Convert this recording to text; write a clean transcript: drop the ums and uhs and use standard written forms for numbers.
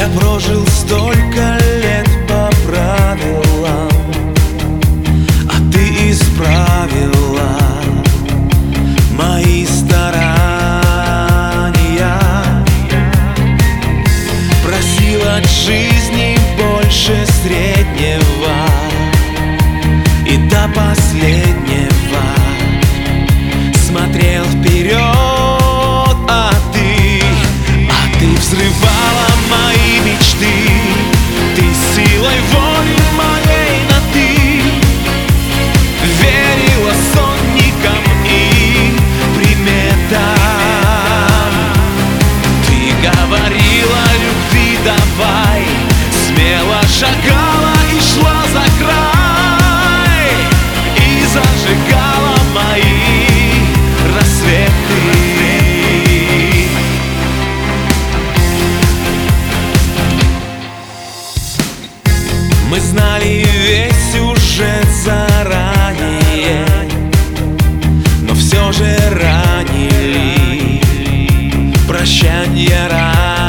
Я прожил столько лет по правилам, а ты исправила мои старания. Просил от жизни больше среднего и до последнего смотрел вперед, а ты взрывала мои мечты. Ты силой воли моей на ты верила сонникам и приметам. Ты говорила любви давай, смело шагала и шла за край, и зажигала мои рассветы. Мы знали весь сюжет заранее, но все же ранили. Прощанье ранили.